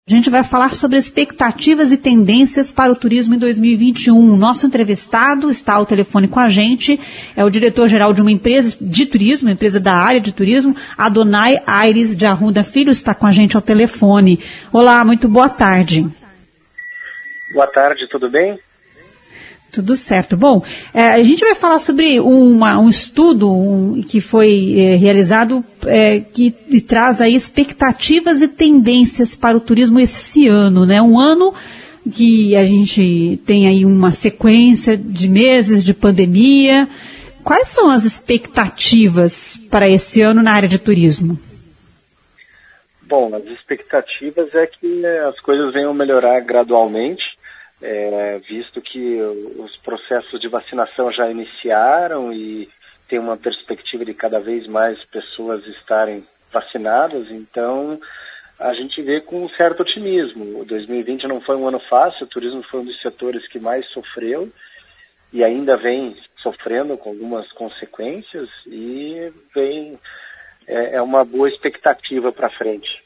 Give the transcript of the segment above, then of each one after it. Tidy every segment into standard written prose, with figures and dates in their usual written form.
A gente vai falar sobre expectativas e tendências para o turismo em 2021. Nosso entrevistado está ao telefone com a gente, é o diretor-geral de uma empresa de turismo, empresa da área de turismo, Adonai Aires de Arruda Filho, está com a gente ao telefone. Olá, muito boa tarde. Boa tarde, tudo bem? Tudo certo. Bom, a gente vai falar sobre um estudo que foi realizado que traz aí expectativas e tendências para o turismo esse ano, né? Um ano que a gente tem aí uma sequência de meses de pandemia. Quais são as expectativas para esse ano na área de turismo? Bom, as expectativas é que as coisas venham melhorar gradualmente. Visto que os processos de vacinação já iniciaram e tem uma perspectiva de cada vez mais pessoas estarem vacinadas, então a gente vê com um certo otimismo. O 2020 não foi um ano fácil, o turismo foi um dos setores que mais sofreu e ainda vem sofrendo com algumas consequências e é uma boa expectativa para frente.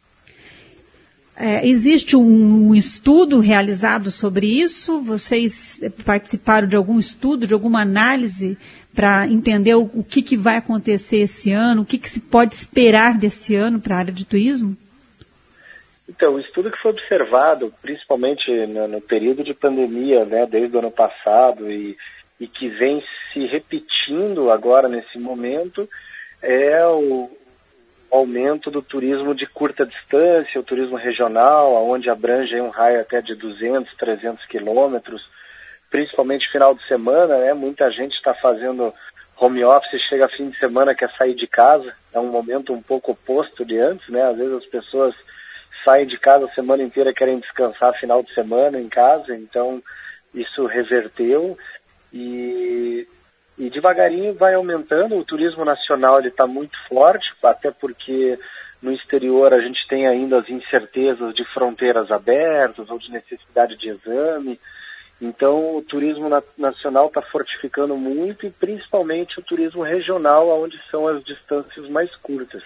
Existe um estudo realizado sobre isso? Vocês participaram de algum estudo, de alguma análise para entender o que vai acontecer esse ano, o que se pode esperar desse ano para a área de turismo? Então, o estudo que foi observado, principalmente no período de pandemia, né, desde o ano passado e que vem se repetindo agora nesse momento, é o aumento do turismo de curta distância, o turismo regional, onde abrange um raio até de 200, 300 quilômetros, principalmente final de semana, né? Muita gente está fazendo home office, chega fim de semana, quer sair de casa, é um momento um pouco oposto de antes, né? Às vezes as pessoas saem de casa a semana inteira, querem descansar final de semana em casa, então isso reverteu e devagarinho vai aumentando. O turismo nacional está muito forte, até porque no exterior a gente tem ainda as incertezas de fronteiras abertas ou de necessidade de exame. Então o turismo nacional está fortificando muito e principalmente o turismo regional, onde são as distâncias mais curtas.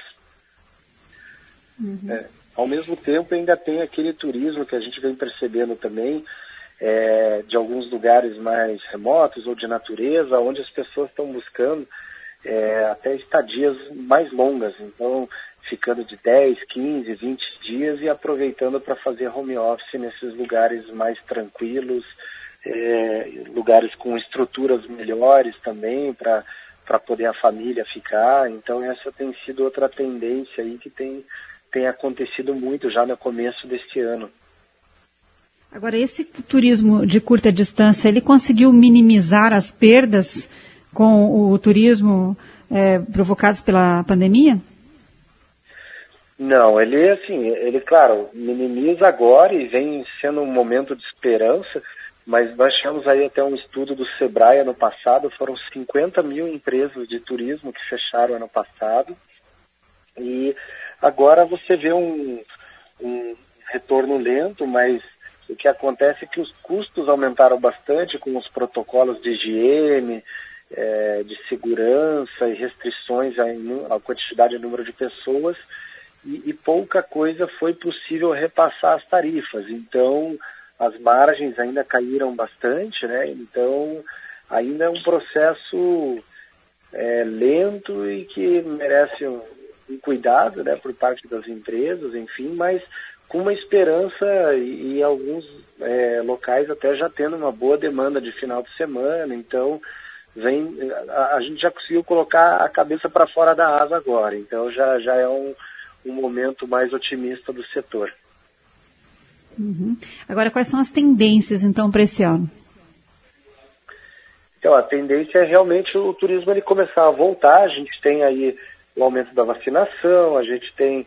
Uhum. Ao mesmo tempo ainda tem aquele turismo que a gente vem percebendo também, de alguns lugares mais remotos ou de natureza, onde as pessoas estão buscando até estadias mais longas, então ficando de 10, 15, 20 dias e aproveitando para fazer home office nesses lugares mais tranquilos, lugares com estruturas melhores também para poder a família ficar. Então essa tem sido outra tendência aí que tem acontecido muito já no começo deste ano. Agora, esse turismo de curta distância, ele conseguiu minimizar as perdas com o turismo provocados pela pandemia? Não, ele, claro, minimiza agora e vem sendo um momento de esperança, mas nós tivemos aí até um estudo do Sebrae ano passado, foram 50 mil empresas de turismo que fecharam ano passado, e agora você vê um retorno lento, mas o que acontece é que os custos aumentaram bastante com os protocolos de higiene, de segurança e restrições à quantidade e número de pessoas, e pouca coisa foi possível repassar as tarifas. Então, as margens ainda caíram bastante, né? Então, ainda é um processo lento e que merece um cuidado, né, por parte das empresas, enfim, mas com uma esperança e alguns locais até já tendo uma boa demanda de final de semana. Então a gente já conseguiu colocar a cabeça para fora da asa agora, então já é um momento mais otimista do setor. Uhum. Agora, quais são as tendências então para esse ano? Então a tendência é realmente o turismo ele começar a voltar. A gente tem aí o aumento da vacinação, a gente tem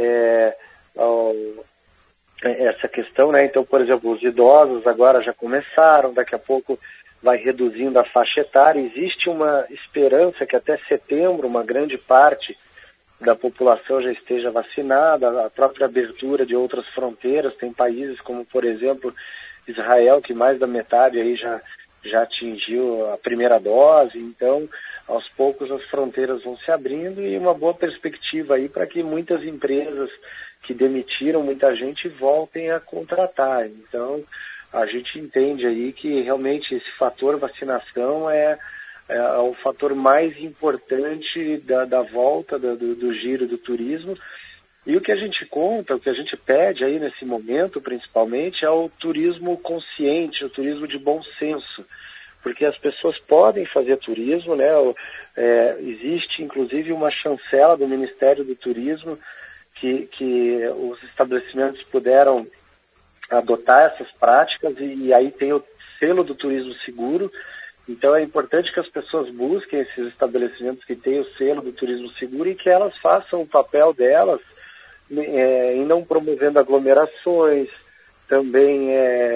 essa questão, né? Então, por exemplo, os idosos agora já começaram, daqui a pouco vai reduzindo a faixa etária. Existe uma esperança que até setembro uma grande parte da população já esteja vacinada, a própria abertura de outras fronteiras. Tem países como, por exemplo, Israel, que mais da metade aí já atingiu a primeira dose. Então, aos poucos as fronteiras vão se abrindo e uma boa perspectiva aí para que muitas empresas que demitiram muita gente voltem a contratar. Então, a gente entende aí que realmente esse fator vacinação é o fator mais importante da volta do giro do turismo. E o que a gente conta, o que a gente pede aí nesse momento, principalmente, é o turismo consciente, o turismo de bom senso. Porque as pessoas podem fazer turismo, né? Existe, inclusive, uma chancela do Ministério do Turismo que os estabelecimentos puderam adotar essas práticas e aí tem o selo do turismo seguro. Então é importante que as pessoas busquem esses estabelecimentos que têm o selo do turismo seguro e que elas façam o papel delas em não promovendo aglomerações, também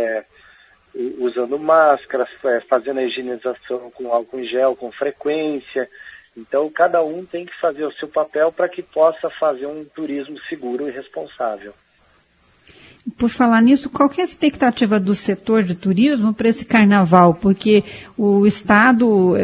usando máscaras, fazendo a higienização com álcool em gel com frequência. Então cada um tem que fazer o seu papel para que possa fazer um turismo seguro e responsável. Por falar nisso, qual que é a expectativa do setor de turismo para esse carnaval? Porque o Estado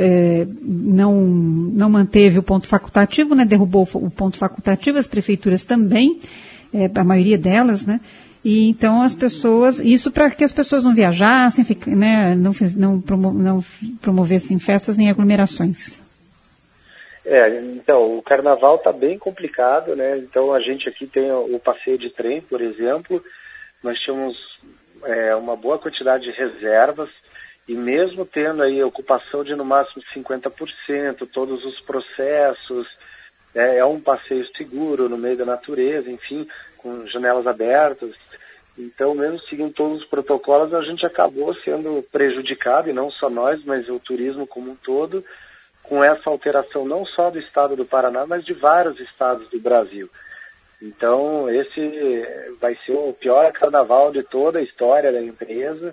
não manteve o ponto facultativo, né? Derrubou o ponto facultativo, as prefeituras também, a maioria delas, né? E então as pessoas, isso para que as pessoas não viajassem, né? não promovessem festas nem aglomerações. Então, o carnaval está bem complicado, né? Então a gente aqui tem o passeio de trem, por exemplo. Nós tínhamos uma boa quantidade de reservas e mesmo tendo aí ocupação de no máximo 50%, todos os processos, é um passeio seguro no meio da natureza, enfim, com janelas abertas. Então, mesmo seguindo todos os protocolos, a gente acabou sendo prejudicado, e não só nós, mas o turismo como um todo, com essa alteração não só do estado do Paraná, mas de vários estados do Brasil. Então, esse vai ser o pior carnaval de toda a história da empresa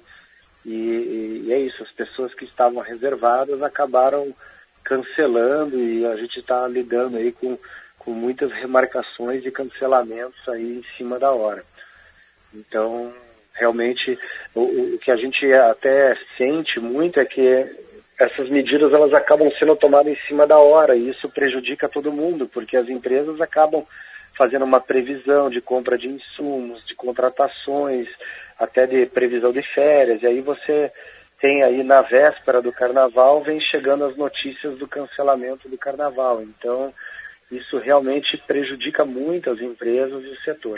e é isso, as pessoas que estavam reservadas acabaram cancelando e a gente está lidando aí com muitas remarcações e cancelamentos aí em cima da hora. Então, realmente, o que a gente até sente muito é que essas medidas elas acabam sendo tomadas em cima da hora e isso prejudica todo mundo, porque as empresas acabam fazendo uma previsão de compra de insumos, de contratações, até de previsão de férias. E aí você tem aí na véspera do carnaval, vem chegando as notícias do cancelamento do carnaval. Então, isso realmente prejudica muito as empresas e o setor.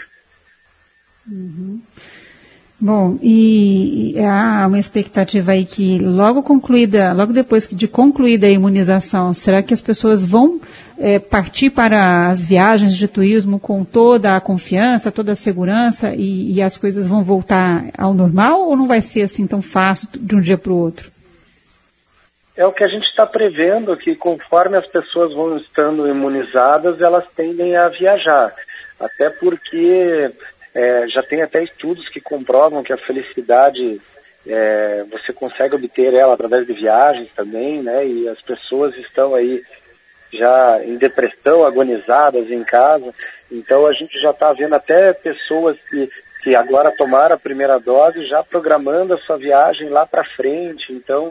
Uhum. Bom, e há uma expectativa aí que logo depois de concluída a imunização, será que as pessoas vão partir para as viagens de turismo com toda a confiança, toda a segurança e as coisas vão voltar ao normal ou não vai ser assim tão fácil de um dia para o outro? É o que a gente está prevendo, que conforme as pessoas vão estando imunizadas, elas tendem a viajar. Até porque já tem até estudos que comprovam que a felicidade, você consegue obter ela através de viagens também, né? E as pessoas estão aí já em depressão, agonizadas em casa. Então a gente já está vendo até pessoas que agora tomaram a primeira dose já programando a sua viagem lá para frente. Então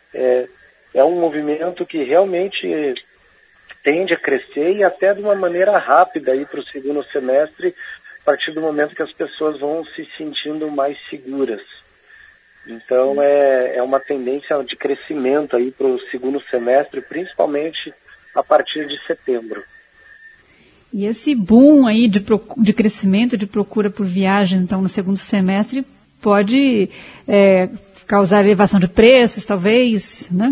é um movimento que realmente tende a crescer e até de uma maneira rápida aí para o segundo semestre, a partir do momento que as pessoas vão se sentindo mais seguras. Então é uma tendência de crescimento aí para o segundo semestre, principalmente a partir de setembro. E esse boom aí de crescimento, de procura por viagem, então, no segundo semestre, pode causar elevação de preços, talvez, né?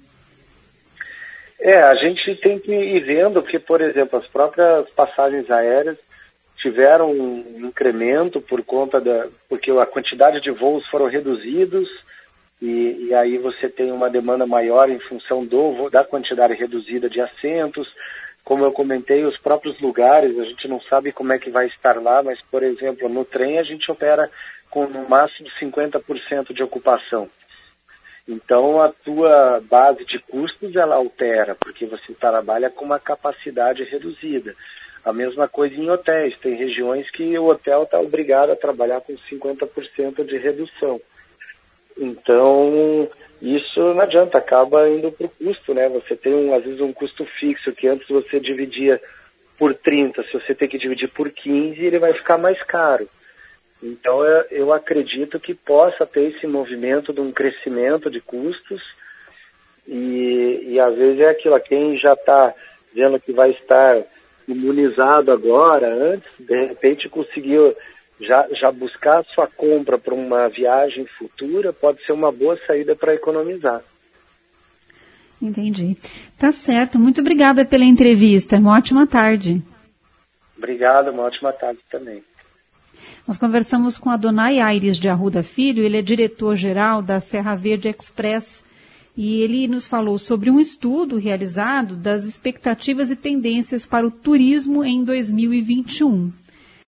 A gente tem que ir vendo que, por exemplo, as próprias passagens aéreas tiveram um incremento porque a quantidade de voos foram reduzidos e aí você tem uma demanda maior em função da quantidade reduzida de assentos. Como eu comentei, os próprios lugares, a gente não sabe como é que vai estar lá, mas, por exemplo, no trem a gente opera com no máximo 50% de ocupação. Então a tua base de custos ela altera, porque você trabalha com uma capacidade reduzida. A mesma coisa em hotéis, tem regiões que o hotel está obrigado a trabalhar com 50% de redução. Então, isso não adianta, acaba indo para o custo, né? Você tem, às vezes, um custo fixo, que antes você dividia por 30, se você tem que dividir por 15, ele vai ficar mais caro. Então eu acredito que possa ter esse movimento de um crescimento de custos e às vezes é aquilo, quem já está vendo que vai estar imunizado agora, antes, de repente conseguiu já buscar a sua compra para uma viagem futura, pode ser uma boa saída para economizar. Entendi. Tá certo. Muito obrigada pela entrevista. Uma ótima tarde. Obrigado, uma ótima tarde também. Nós conversamos com Adonai Aires de Arruda Filho, ele é diretor-geral da Serra Verde Express, e ele nos falou sobre um estudo realizado das expectativas e tendências para o turismo em 2021.